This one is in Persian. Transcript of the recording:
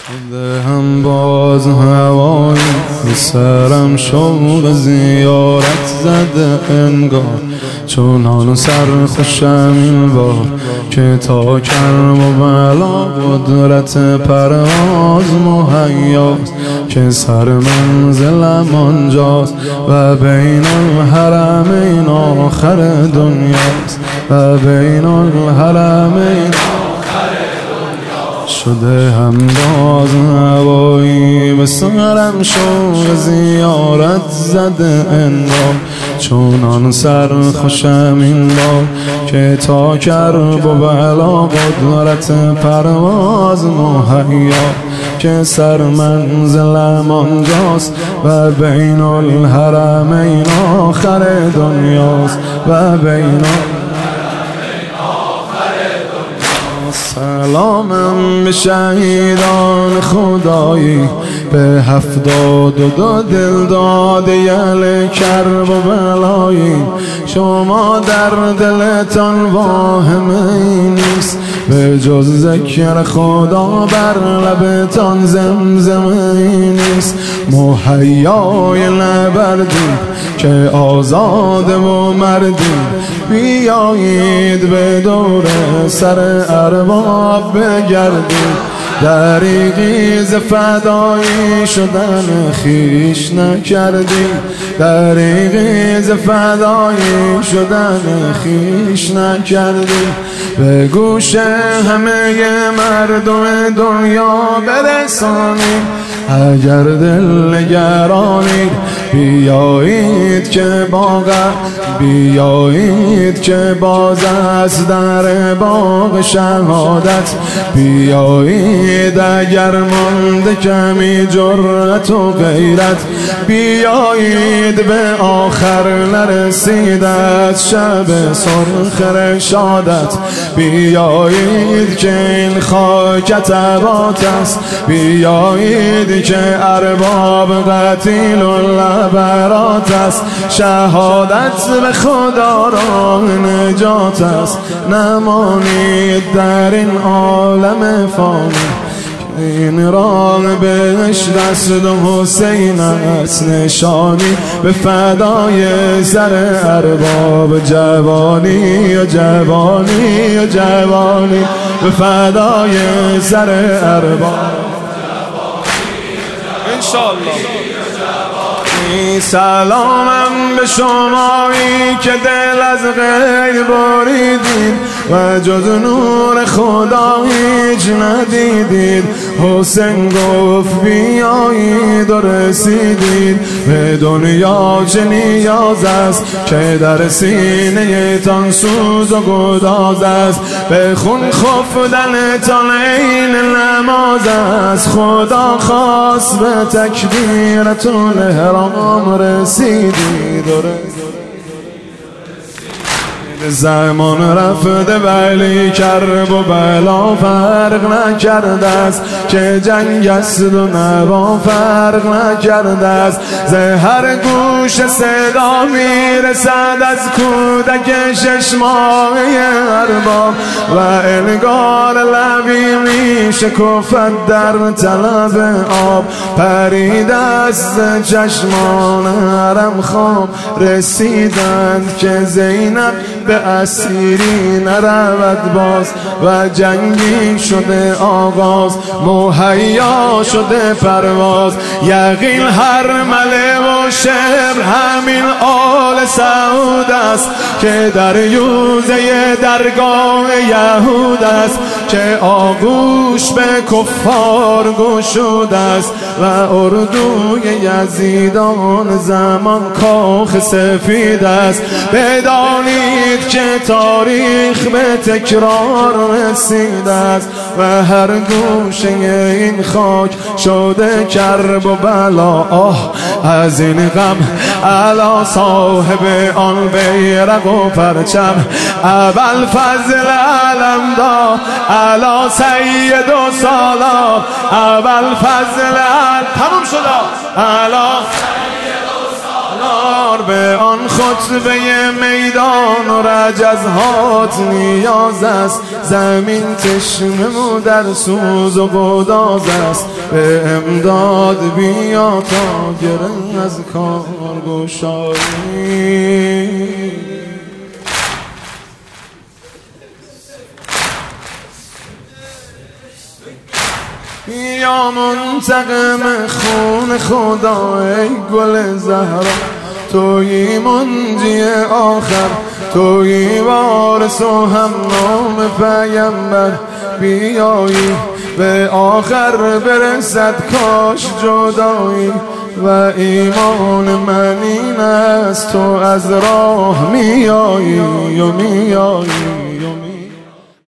هم باز هوایی سرم شوق زیارت زده انگار، چونان سر خوشم این بار که تا کرم و بلا قدرت پرواز مهیاست، که سر منزلم آنجاست و بین الحرمین آخر دنیاست، و بین الحرمین شده هم باز هوایی به سرم شوق زیارت زده انگار، چونان سر خوشم این بار که تا کرب و بلا قدرت پرواز مهیا، که سر منزلم آنجاست و بین الحرمین آخر دنیاست، و بین سلامم به شهیدان خدایی، به 72 دل داده یل کرب و بلایی. شما در دلتان واهمه نیست به جز ذکر خدا، بر لبتان زمزمه نیست. مهیای نبردید که آزاده و مردید، بیایید به دور سر ارباب بگردید. دریغی ز فدایی شدن خیش نکردی، دریغی ز فدایی شدن خیش نکردی. به گوش همه مردم دنیا برسانید، اگر دل نگرانید بیایید که بیایید که باز از در باغ شهادت بیایید. اگر مانده کمی جرأت و غیرت بیایید، به آخر نرسید از شب سرخ رشادت بیایید که این خاک تبات است. بیایید که ارباب قتیل العبرات است، شهادت به خدا راه نجات است. نمانید در این عالم فانی، این راه بهشت است و حسین است نشانی. به فدای سر ارباب جوانی و جوانی و جوانی، به فدای سر ارباب انشاءالله. سلامم به شمایی که دل از غیر بریدید و جز نور خدا هیچ ندیدید. حسین گفت بیایید و رسیدید، به دنیا چه نیاز است که در سینه تان سوز و گداز است. به خون خفتن تان عین نماز است، خدا خواست به تکبیرتون احرام رسیدید. زمان رفته ولی کرب و بلا فرق نکرده است، که جنگ است و نوا فرق نکرده است. ز هر گوش صدا میرسد از کودک 6 ماهه ارباب، و انگار لبی میشکفد در طلب آب. پرید از چشمان حرم خواب رسیدند که زینب به اسیری نرود باز، و جنگی شده آغاز مهیا شده پرواز. یقین هر مله و شبر همین آل سعود است، که در یوزه درگاه یهود است، که آغوش به کفار گشود است. و اردوی یزیدان زمان کاخ سفید است. بدانید که تاریخ به تکرار رسیده است، و هر گوشه این خاک شده کرب و بلا. آه از این غم علا صاحب آن بیرق و پرچم، اول فضل علمدار علا سید و سالار، اول فضل تموم شد علا سید و سالار. به آن خطبه میدان و رجزهات نیاز است، زمین تشنه و در سوز و گداز است. به امداد بیا تا گره از کار گشایی. یا منتقم خون خدا ای گل زهرا، تویی منجی آخر، تویی وارث و همنام پیمبر. بیایی به آخر برسد کاش جدایی، و ایمان من این است تو از راه میایی و میایی.